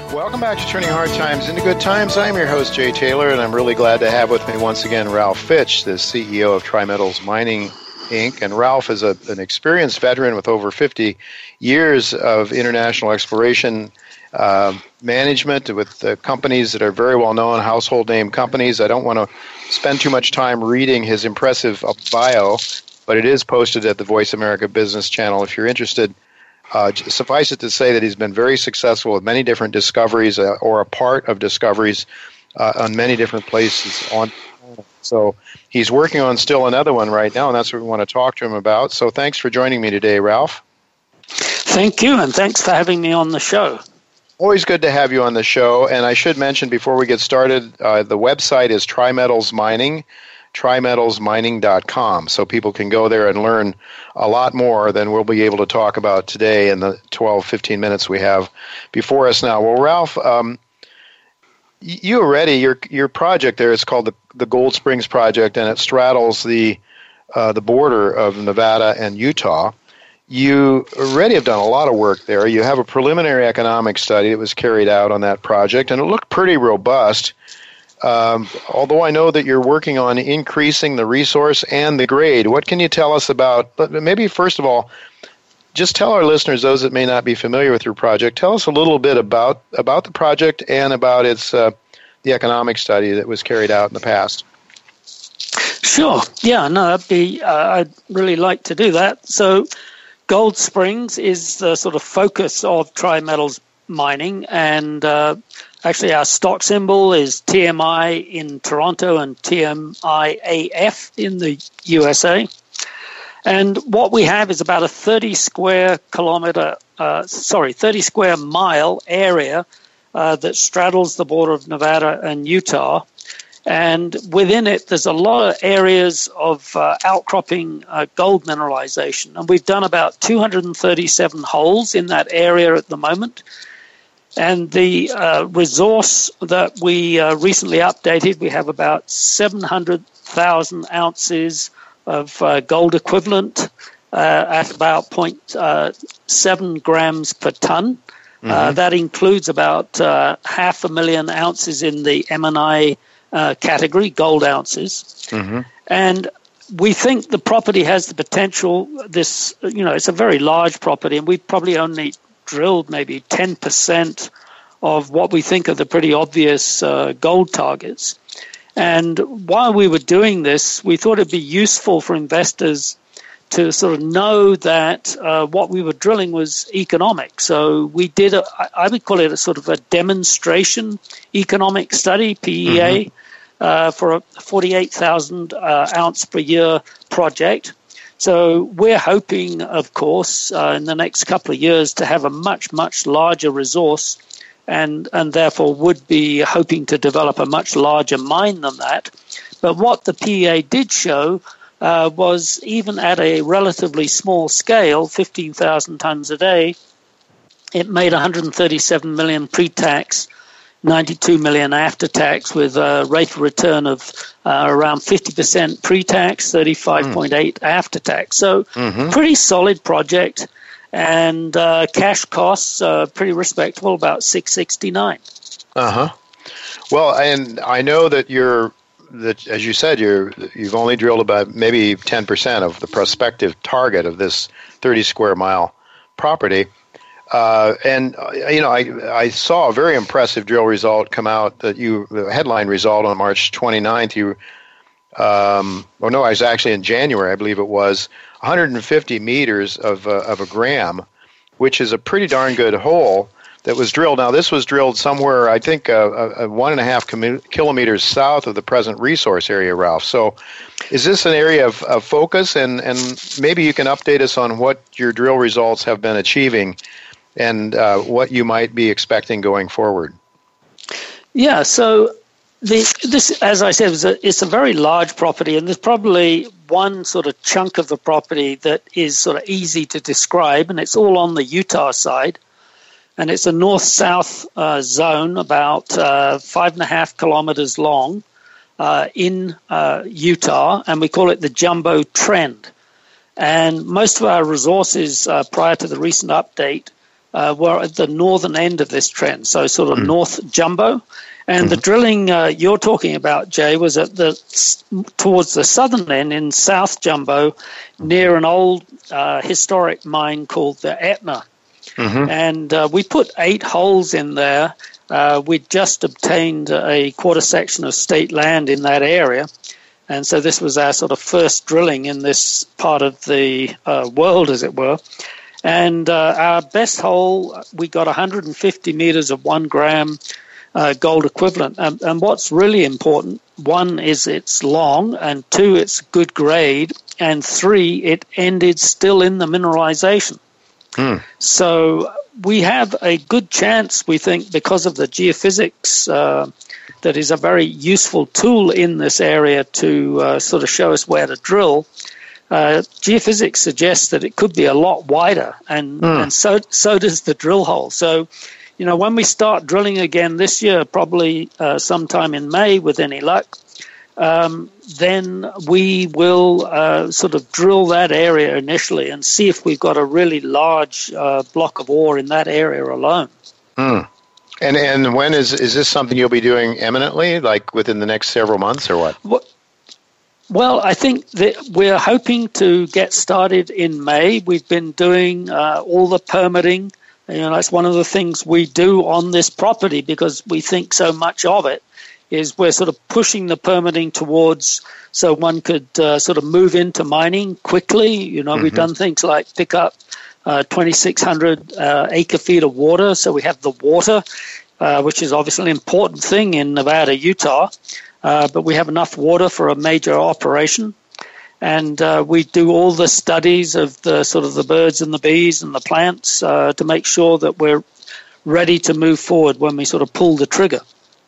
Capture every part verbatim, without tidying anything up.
Welcome back to Turning Hard Times into Good Times. I'm your host, Jay Taylor, and I'm really glad to have with me once again Ralph Fitch, the C E O of Tri-Metals Mining, Incorporated. And Ralph is a, an experienced veteran with over fifty years of international exploration uh, management with uh, companies that are very well known, household name companies. I don't want to spend too much time reading his impressive bio, but it is posted at the Voice America Business Channel if you're interested. Uh, suffice it to say that he's been very successful with many different discoveries uh, or a part of discoveries uh, on many different places. On So he's working on still another one right now, and that's what we want to talk to him about. So thanks for joining me today, Ralph. Thank you, and thanks for having me on the show. Always good to have you on the show. And I should mention before we get started, uh, the website is Tri-Metals Mining, tri metals mining dot com, so people can go there and learn a lot more than we'll be able to talk about today in the twelve, fifteen minutes we have before us now. Well, Ralph, um, you already, your your project there is called the, the Gold Springs Project, and it straddles the uh, the border of Nevada and Utah. You already have done a lot of work there. You have a preliminary economic study that was carried out on that project, and it looked pretty robust. Um, although I know that you're working on increasing the resource and the grade, what can you tell us about, but maybe first of all, just tell our listeners, those that may not be familiar with your project, tell us a little bit about, about the project and about its uh, the economic study that was carried out in the past. Sure. Yeah, no, that'd be, uh, I'd really like to do that. So Gold Springs is the sort of focus of Tri-Metals Mining, and uh, actually our stock symbol is T M I in Toronto and T M I A F in the U S A. And what we have is about a thirty square kilometer, uh, sorry, thirty square mile area uh, that straddles the border of Nevada and Utah. And within it, there's a lot of areas of uh, outcropping uh, gold mineralization. And we've done about two hundred thirty-seven holes in that area at the moment. And the uh, resource that we uh, recently updated, we have about seven hundred thousand ounces of uh, gold equivalent uh, at about zero point seven grams per ton. Mm-hmm. Uh, that includes about uh, half a million ounces in the M and I uh, category, gold ounces. Mm-hmm. And we think the property has the potential, this, you know, it's a very large property, and we've probably only drilled maybe ten percent of what we think are the pretty obvious uh, gold targets. And while we were doing this, we thought it'd be useful for investors to sort of know that uh, what we were drilling was economic. So we did, a, I would call it a sort of a demonstration economic study, P E A, mm-hmm. uh, for a forty-eight thousand uh, ounce per year project. So we're hoping, of course, uh, in the next couple of years to have a much, much larger resource, and, and therefore would be hoping to develop a much larger mine than that. But what the P E A did show uh, was even at a relatively small scale, fifteen thousand tons a day, it made one hundred thirty-seven million pre-tax, ninety-two million after tax, with a rate of return of uh, around fifty percent pre-tax, thirty-five point eight mm. after tax. So mm-hmm. pretty solid project, and uh, cash costs uh, pretty respectable, about six sixty-nine. Uh-huh. Well, and I know that you're, that as you said, you're, you've only drilled about maybe ten percent of the prospective target of this thirty square mile property. Uh, and, uh, you know, I I saw a very impressive drill result come out, that you, the headline result on March twenty-ninth, you, um, oh no, I was actually in January, I believe it was, one hundred fifty meters of, uh, of a gram, which is a pretty darn good hole that was drilled. Now, this was drilled somewhere, I think, uh, uh, one and a half com- kilometers south of the present resource area, Ralph. So is this an area of, of focus? And, and maybe you can update us on what your drill results have been achieving and uh, what you might be expecting going forward. Yeah, so the, this, as I said, is a, it's a very large property, and there's probably one sort of chunk of the property that is sort of easy to describe, and it's all on the Utah side. And it's a north-south uh, zone, about uh, five and a half kilometers long uh, in uh, Utah, and we call it the Jumbo Trend. And most of our resources uh, prior to the recent update uh, were at the northern end of this trend, so sort of mm. North Jumbo. And mm-hmm. the drilling uh, you're talking about, Jay, was at the towards the southern end in South Jumbo, near an old uh, historic mine called the Etna. Mm-hmm. And uh, we put eight holes in there. Uh, we'd just obtained a quarter section of state land in that area. And so this was our sort of first drilling in this part of the uh, world, as it were. And uh, our best hole, we got one hundred fifty meters of one gram uh, gold equivalent. And, and what's really important, one is it's long, and two, it's good grade, and three, it ended still in the mineralization. Hmm. So we have a good chance, we think, because of the geophysics uh, that is a very useful tool in this area to uh, sort of show us where to drill. Uh, geophysics suggests that it could be a lot wider, and, mm. and so so does the drill hole. So, you know, when we start drilling again this year, probably uh, sometime in May with any luck, um, then we will uh, sort of drill that area initially and see if we've got a really large uh, block of ore in that area alone. Mm. And and when is is this something you'll be doing imminently, like within the next several months, or what? Well, well I think that we're hoping to get started in May. We've been doing uh, all the permitting. You know, that's one of the things we do on this property because we think so much of it. Is we're sort of pushing the permitting towards so one could uh, sort of move into mining quickly. You know, mm-hmm. we've done things like pick up uh, twenty-six hundred uh, acre feet of water. So we have the water, uh, which is obviously an important thing in Nevada, Utah. Uh, but we have enough water for a major operation. And uh, we do all the studies of the sort of the birds and the bees and the plants uh, to make sure that we're ready to move forward when we sort of pull the trigger.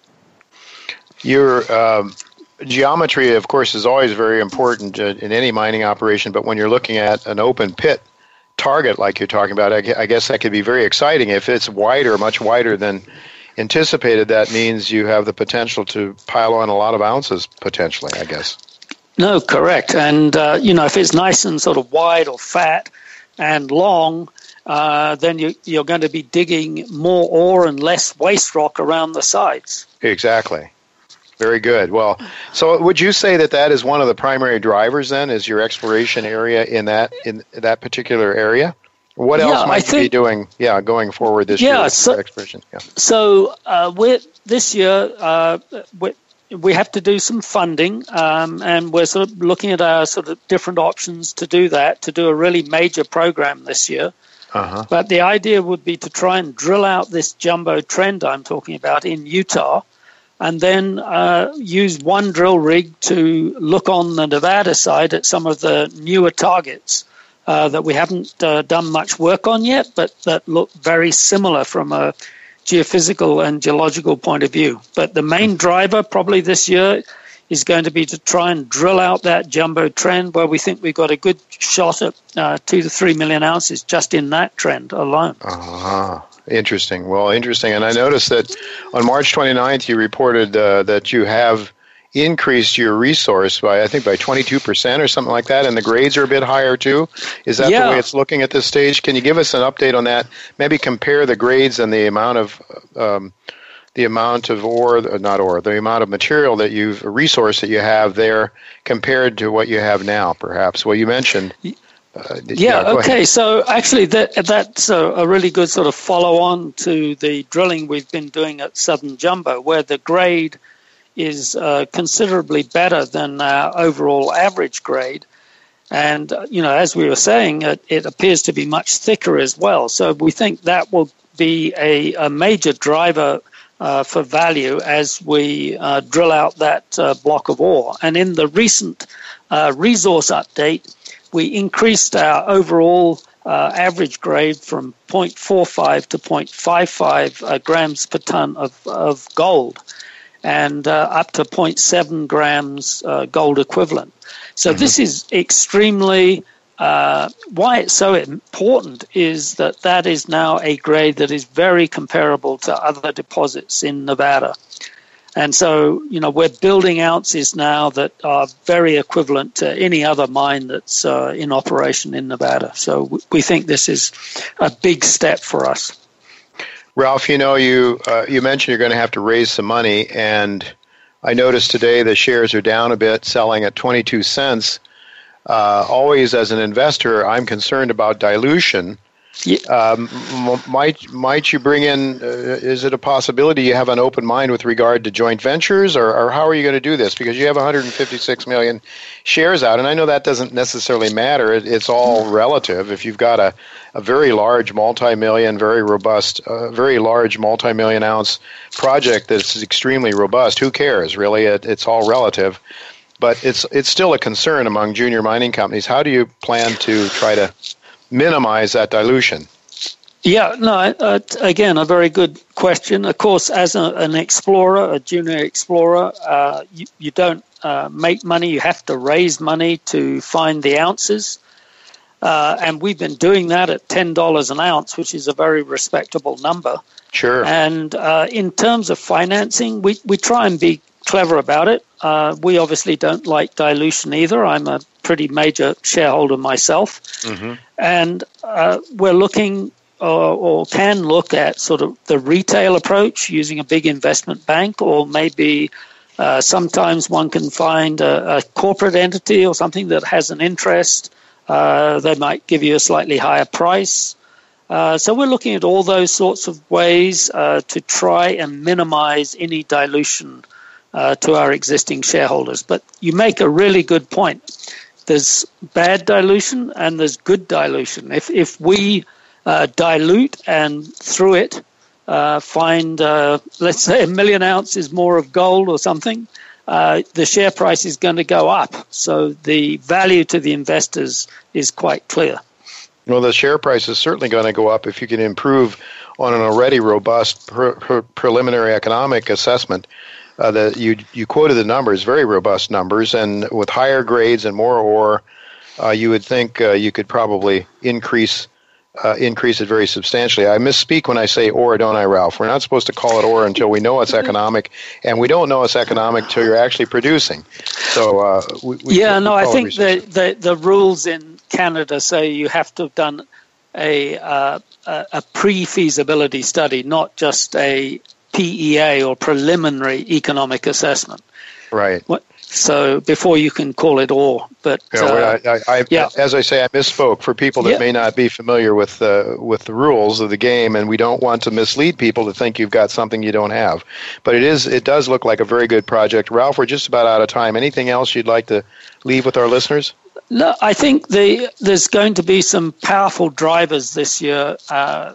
Your um, geometry, of course, is always very important uh, in any mining operation, but when you're looking at an open pit target like you're talking about, I, I guess that could be very exciting. If it's wider, much wider than anticipated, that means you have the potential to pile on a lot of ounces, potentially, I guess. No, correct. And, uh, you know, if it's nice and sort of wide or fat and long, uh, then you, you're going to be digging more ore and less waste rock around the sides. Exactly. Very good. Well, so would you say that that is one of the primary drivers then, is your exploration area in that in that particular area? What else yeah, might I you think, be doing, yeah, going forward this yeah, year with so, exploration? Yeah. So uh, we're, this year uh, we we have to do some funding, um, and we're sort of looking at our sort of different options to do that, to do a really major program this year. Uh-huh. But the idea would be to try and drill out this jumbo trend I'm talking about in Utah, and then uh, use one drill rig to look on the Nevada side at some of the newer targets uh, that we haven't uh, done much work on yet, but that look very similar from a geophysical and geological point of view. But the main driver probably this year is going to be to try and drill out that jumbo trend where we think we've got a good shot at uh, two to three million ounces just in that trend alone. Uh-huh. Interesting. Well, interesting. And I noticed that on March twenty-ninth, you reported uh, that you have increased your resource by, I think, by twenty-two percent or something like that, and the grades are a bit higher too. Is that yeah. the way it's looking at this stage? Can you give us an update on that? Maybe compare the grades and the amount of um, the amount of ore, not ore, the amount of material that you've, resource that you have there compared to what you have now, perhaps. Well, you mentioned... Uh, yeah, yeah okay. Ahead. So actually that that's a, a really good sort of follow-on to the drilling we've been doing at Southern Jumbo, where the grade is uh, considerably better than our overall average grade. And, uh, you know, as we were saying, it, it appears to be much thicker as well. So we think that will be a, a major driver uh, for value as we uh, drill out that uh, block of ore. And in the recent uh, resource update, we increased our overall uh, average grade from zero point four five to zero point five five uh, grams per ton of, of gold, and uh, up to zero point seven grams uh, gold equivalent. So mm-hmm. this is extremely, uh, why it's so important is that that is now a grade that is very comparable to other deposits in Nevada. And so, you know, we're building ounces now that are very equivalent to any other mine that's uh, in operation in Nevada. So we think this is a big step for us. Ralph, you know, you uh, you mentioned you're going to have to raise some money, and I noticed today the shares are down a bit, selling at twenty-two cents. Uh, always, as an investor, I'm concerned about dilution. Yeah. Um, might might you bring in, uh, is it a possibility you have an open mind with regard to joint ventures, or, or how are you going to do this? Because you have one hundred fifty-six million shares out, and I know that doesn't necessarily matter. It, it's all relative. If you've got a, a very large multi-million, very robust, uh, very large multi-million ounce project that's extremely robust, who cares, really? It, it's all relative. But it's it's still a concern among junior mining companies. How do you plan to try to minimize that dilution? Yeah, no, uh, again, a very good question. Of course, as a, an explorer, a junior explorer, uh, you, you don't uh, make money. You have to raise money to find the ounces. Uh, and we've been doing that at ten dollars an ounce, which is a very respectable number. Sure. And uh, in terms of financing, we, we try and be clever about it. Uh, we obviously don't like dilution either. I'm a pretty major shareholder myself. Mm-hmm. And uh, we're looking or, or can look at sort of the retail approach using a big investment bank, or maybe uh, sometimes one can find a, a corporate entity or something that has an interest. Uh, they might give you a slightly higher price. Uh, so we're looking at all those sorts of ways uh, to try and minimize any dilution uh, to our existing shareholders. But you make a really good point. There's bad dilution and there's good dilution. If if we uh, dilute and through it uh, find, uh, let's say, a million ounces more of gold or something, uh, the share price is going to go up. So the value to the investors is quite clear. Well, the share price is certainly going to go up if you can improve on an already robust pre- pre- preliminary economic assessment. Uh, the, you you quoted the numbers, very robust numbers, and with higher grades and more ore, uh, you would think uh, you could probably increase uh, increase it very substantially. I misspeak when I say ore, don't I, Ralph? We're not supposed to call it ore until we know it's economic, and we don't know it's economic until you're actually producing. So, uh, we, we yeah, no, I think the, the the rules in Canada say you have to have done a uh, a, a pre-feasibility study, not just a P E A or preliminary economic assessment. Right. What, so before you can call it ore, but yeah, well, uh, I, I, yeah. as I say, I misspoke for people that yeah. may not be familiar with uh, with the rules of the game, and we don't want to mislead people to think you've got something you don't have. But it is it does look like a very good project. Ralph, we're just about out of time. Anything else you'd like to leave with our listeners? No, I think the there's going to be some powerful drivers this year. Uh,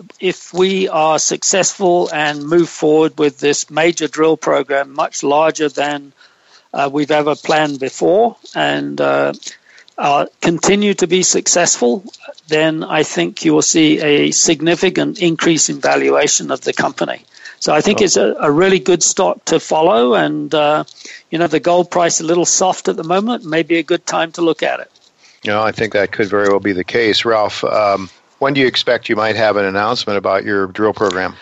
if we are successful and move forward with this major drill program, much larger than uh, we've ever planned before, and uh, uh, continue to be successful, then I think you will see a significant increase in valuation of the company. So I think oh. it's a, a really good stock to follow, and uh, you know, the gold price a little soft at the moment, may be a good time to look at it. You know, I think that could very well be the case. Ralph, um, when do you expect you might have an announcement about your drill program?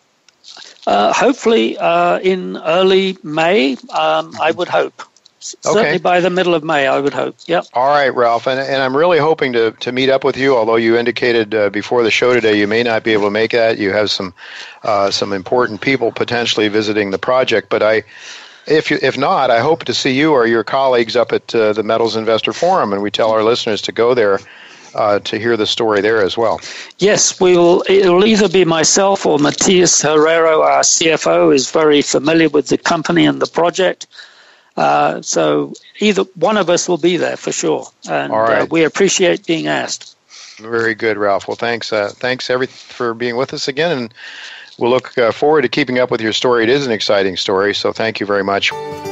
Uh, hopefully uh, in early May, um, I would hope. Certainly okay. by the middle of May, I would hope. Yep. All right, Ralph, and, and I'm really hoping to, to meet up with you, although you indicated uh, before the show today you may not be able to make that. You have some uh, some important people potentially visiting the project, but I, if you, if not, I hope to see you or your colleagues up at uh, the Metals Investor Forum, and we tell our listeners to go there uh, to hear the story there as well. Yes, we will. It will either be myself or Matias Herrero, our C F O, is very familiar with the company and the project. Uh, so either one of us will be there for sure, and All right. uh, we appreciate being asked. Very good, Ralph. Well, thanks, uh, thanks every for being with us again, and we'll look uh, forward to keeping up with your story. It is an exciting story, so thank you very much.